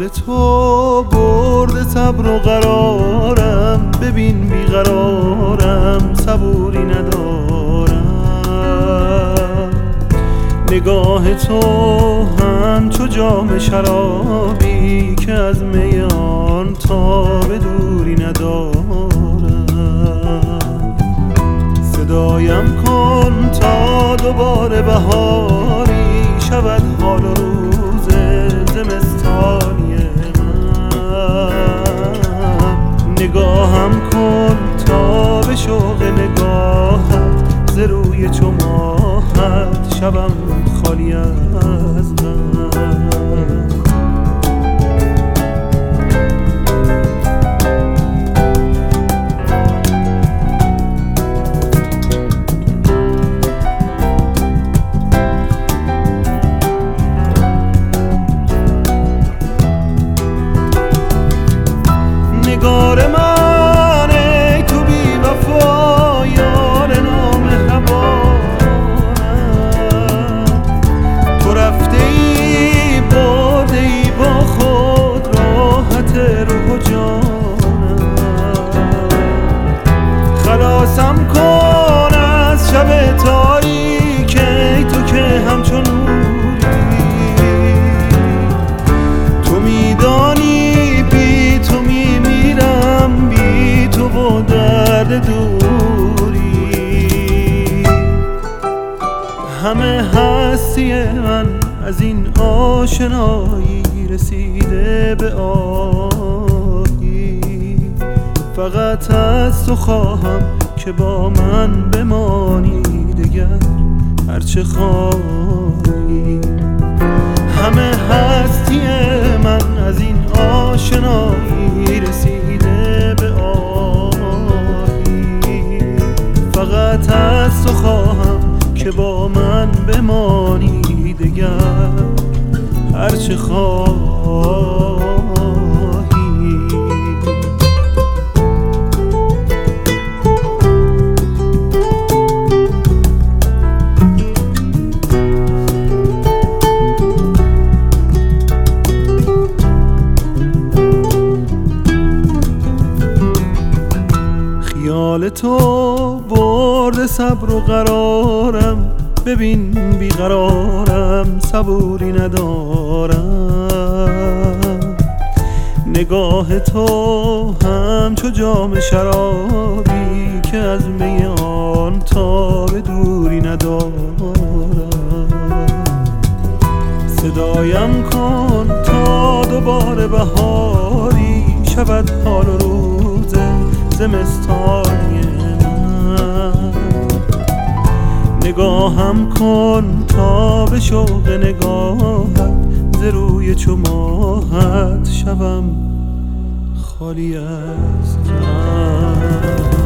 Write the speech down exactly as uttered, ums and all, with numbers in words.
تو برده صبر و قرارم، ببین بیقرارم صبوری ندارم. نگاه تو همچو جام شرابی که از می آن تا به دوری ندارم. صدایم کن تا دوباره بهاری شود حال و روز زمستانی من. نگاهم کن تا به شوق نگاهت ز روی چو ماهت شبم خالی از غم. نگار من ای تو بی وفا یار نامهربانم، تو رفته ای برده ای با خود راحت روح و جانم. خلاصم کن از شب تاریک ای تو که همچون نوری، تو میدانی بی تو میمیرم، بی تو با درد دوری. همه هستی من از این آشنایی رسیده به آهی، فقط از تو خواهم که با من بمانی دگر هرچه خواهی. همه هستی من از این آشنایی رسیده به آهی، فقط از تو خواهم که با من بمانی دگر هرچه خواهی. خیال تو برده صبر و قرارم، ببین بیقرارم صبوری ندارم. نگاه تو همچو جام شرابی که از می آن تا به دوری ندارم. صدایم کن تا دوباره بهاری شود حال و روز زمستانی من. نگاهم کن تا به شوق نگاهت ز روی چو ماهت شبم خالی از غم.